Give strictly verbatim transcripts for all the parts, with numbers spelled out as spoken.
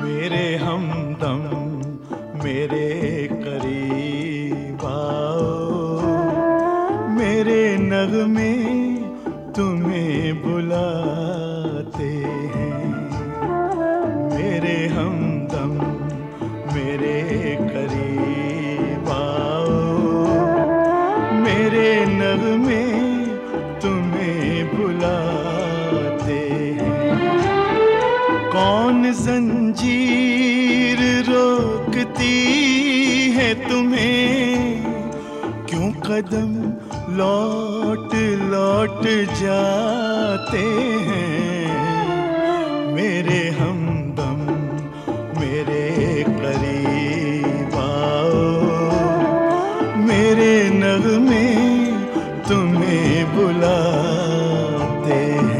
मेरे हमदम मेरे करीब आओ, मेरे नगमे तुम्हें बुलाते हैं। मेरे हमदम मेरे करीब आओ, मेरे नगमे तुम्हें बुलाते हैं। कौन जंजीर रोकती है तुम्हें, क्यों कदम लौट लौट जाते हैं। मेरे हमदम मेरे करीब आओ, मेरे नगमे तुम्हें बुलाते हैं।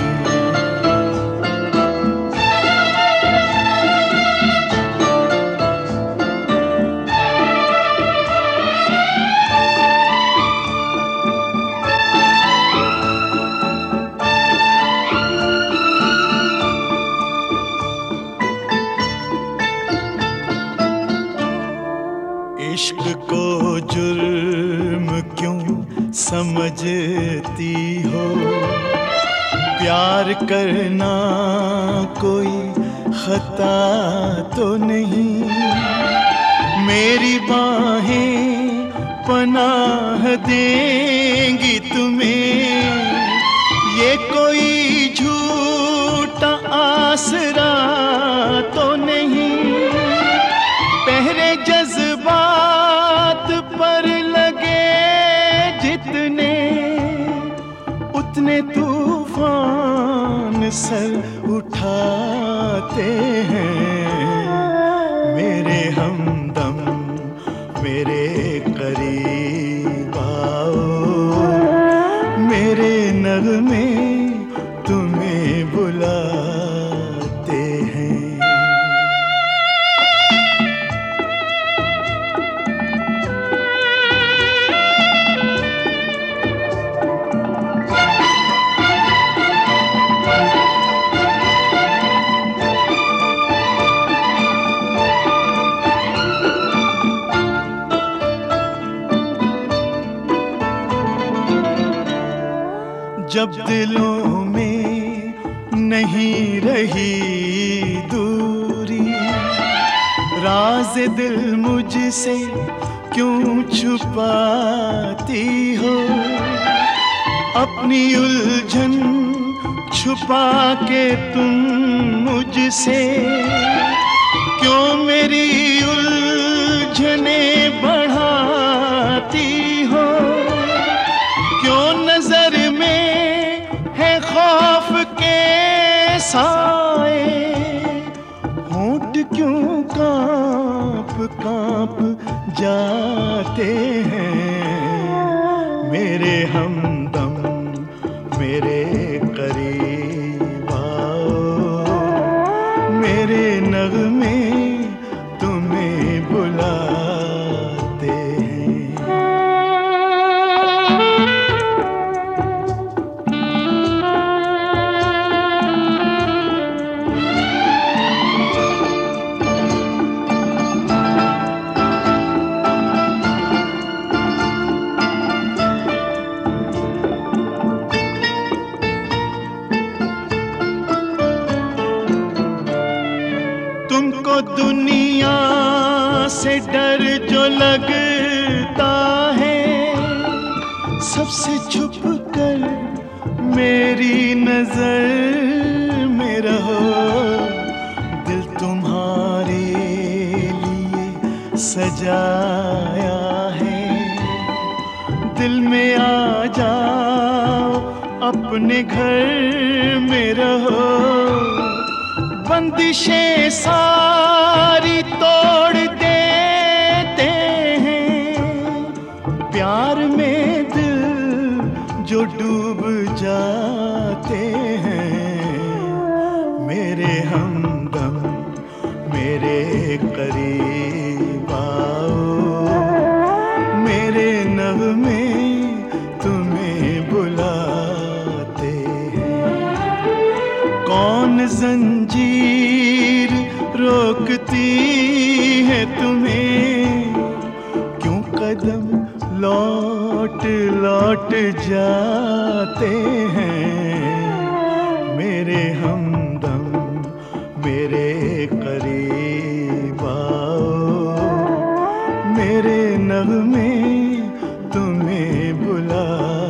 इश्क को जुर्म क्यों समझती हो, प्यार करना कोई खता तो नहीं। मेरी बाहें पनाह देंगी तुम्हें, ये कोई झूठा आसरा तो नहीं। पहरे जज्बात पर लगे जितने, उतने तूफान सर उठाते हैं। मेरे हमदम मेरे करीब आओ, मेरे नगमे तुम्हें बुलाते हैं। जब दिलों में नहीं रही दूरी, राज दिल मुझसे क्यों छुपाती हो। अपनी उलझन छुपा के तुम मुझसे क्यों मेरी उलझने बढ़ाती हो। क्यों नजर में खौफ के साए, होंठ क्यों कांप कांप जाते हैं। मेरे हमदम मेरे करीब आओ, मेरे नगमे तुम्हें बुलाते हैं। तुमको दुनिया से डर जो लगता है, सबसे छुप कर मेरी नजर में रहो। दिल तुम्हारे लिए सजाया है, दिल में आ जाओ अपने घर में रहो। बंदिशें सारी तोड़ देते हैं, प्यार में दिल जो डूब जाते हैं। मेरे हमदम मेरे करीब आओ, मेरे नगमे तुम्हें बुलाते हैं। कौन जंजीर रोकती है तुम्हें, क्यों कदम लौट लौट जाते हैं। मेरे हमदम मेरे करीब आओ, मेरे नगमे तुम्हें बुला